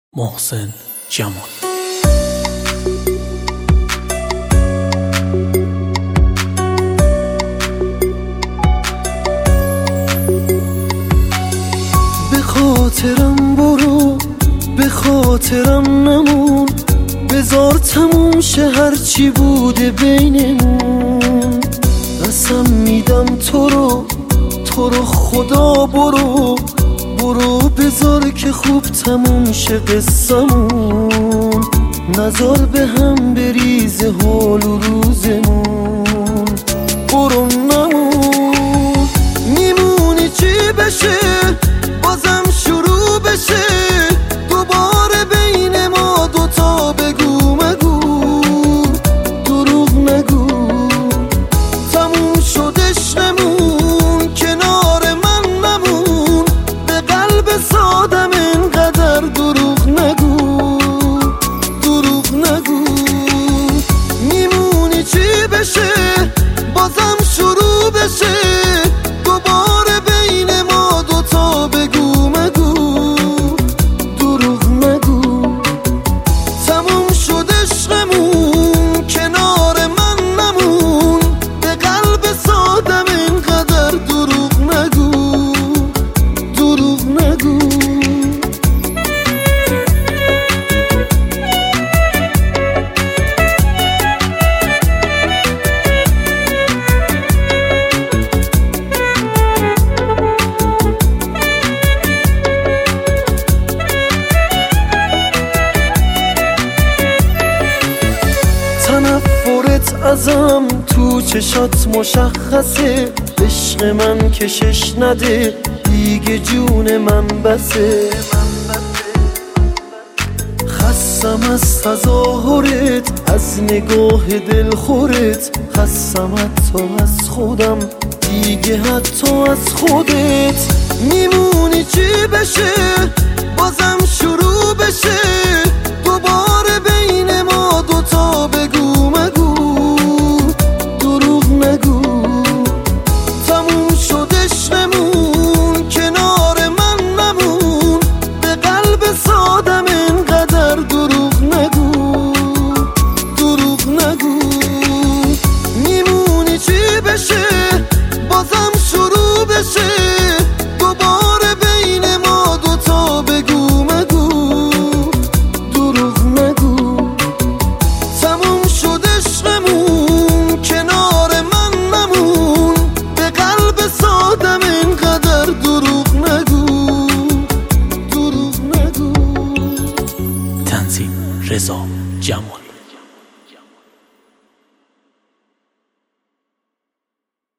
محسن جمال. به خاطرم برو، به خاطرم نمون، بذار تموم شه هرچی بوده بینمون. قسم میدم تو رو خدا برو بذار که خوب تموم شه قصمون. نذار به هم بریزه حال و روزمون. برو نمون، میمونی چی بشه بازم شروع بشه. دوباره بین ما دوتا بگو مگو، دروغ نگو. تموم شد عشقمون، کنار من نمون. به قلب سادم اینقدر دروغ نگو، دروغ نگو. میمونی چی بشه بازم شروع بشه. دوباره بین ما دوتا بگو مگو، دروغ نگو. تموم شد عشقمون، کنار من نمون. به قلب سادم اینقدر دروغ نگو، دروغ نگو. تنفرت ازم تو چشات مشخصه. عشق من کشش نده دیگه، جون من بسه. خستم از تظاهرت، از نگاه دلخورت. خستم حتی از خودم دیگه، حتی از خودت. میمونی چی بشه بازم شروع بشه. دوباره بین ما دوتا بگو مگو، دروغ نگو. تموم شد عشقمون، کنار من نمون. به قلب سادم اینقدر دروغ نگو، دروغ نگو. میمونی چی بشه بازم شروع بشه. دوباره بین ما دوتا بگو مگو، دروغ نگو. تموم شد عشقمون، کنار من نمون. به قلب سادم اینقدر دروغ نگو، دروغ نگو. تنظیم رضا جمال.